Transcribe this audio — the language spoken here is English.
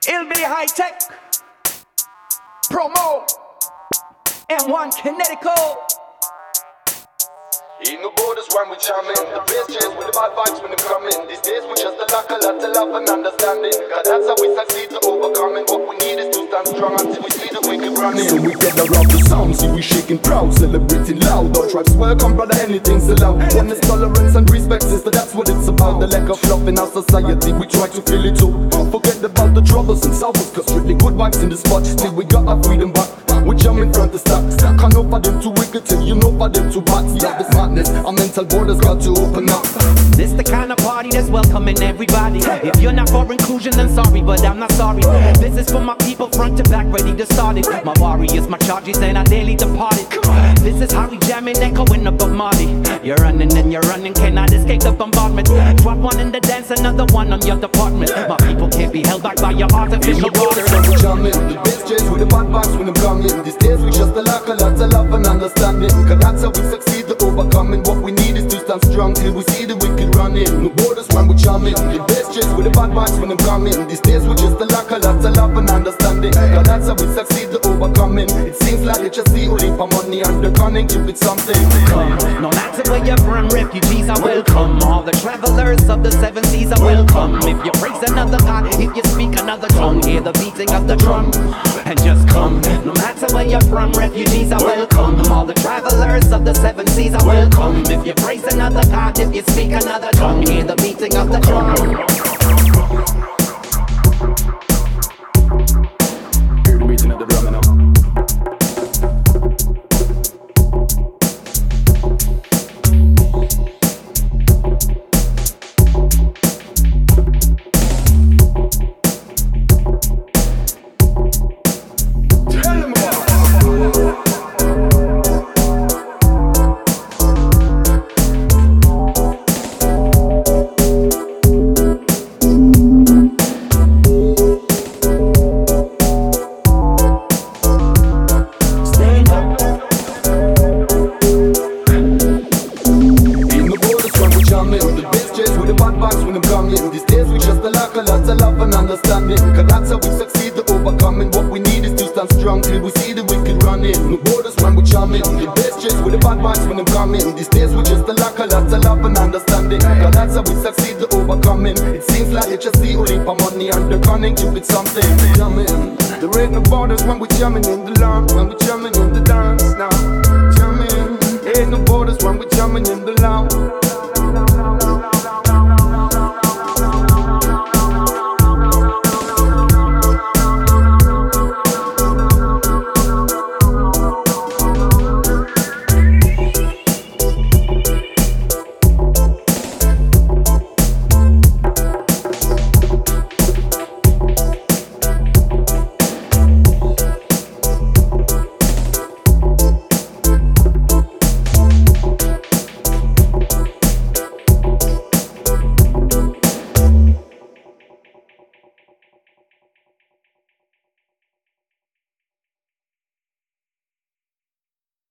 Hillbilly High Tech, Promo, M1 Connecticut. Ain't no borders when we jamming. The bass chase with the bad vibes when they coming. These days we just lack a lot of love and understanding. Cause that's how we succeed to overcoming. What we need is to stand strong until we see the wicked running. So we gather around the sound, see we shaking proud, celebrating loud. Our tribes welcome, brother, anything's allowed. One is tolerance and respect, sister, that's what it's about. The lack of love in our society, we try to feel it too. Forget about the troubles and sorrows, cause strictly good vibes in the spot. Till we got our freedom back, we jump in front of stop. Can't know for them too wicked till you know for them too bad. Stop this madness, our mental borders got to open up. This the kind of party that's welcoming everybody. If you're not for inclusion, then sorry, but I'm not sorry. This is for my people front to back, ready to start it. My warriors, my charges, and I daily departed. This is how we jamming, echoing above Marty. You're running and you're running, cannot escape the bombardment. Drop one in the dance, another one on your department. My people can't be held back by your artificial borders. We jamming, the bass chase with the bad box when I'm coming. These days we just lack a lot of love and understanding. Cause that's how we succeed to overcoming. What we need is to stand strong till we see the wicked running. No borders when we jamming, the bass chase with the bad box when I'm coming. These days we just lack a lot of love and understanding. Cause that's how we succeed to overcoming. It seems like it's just the only for money and the cunning to with something. Come, no matter where you're from, refugees are welcome. All the travelers of the seven seas are welcome. If you praise another God, if you speak another tongue, hear the beating of the drum and just come. No matter where you're from, refugees are welcome. All the travelers of the seven seas are welcome. If you praise another God, if you speak another tongue, hear the beating of the drum. Hear the beating of the drum now. These days we just lack a lot of love and understanding. Cause that's how we succeed to overcoming. What we need is to stand strong till we see the wicked running. No borders when we jamming, the best chase with the bad vibes when I'm coming. These days we just lack a lot of love and understanding. Cause that's how we succeed to overcoming. It seems like it's just the only for money and the cunning to with something. Jamming, there ain't no borders when we jamming in the land. When we jamming in the dance now. Jamming, ain't no borders when we jamming in the land.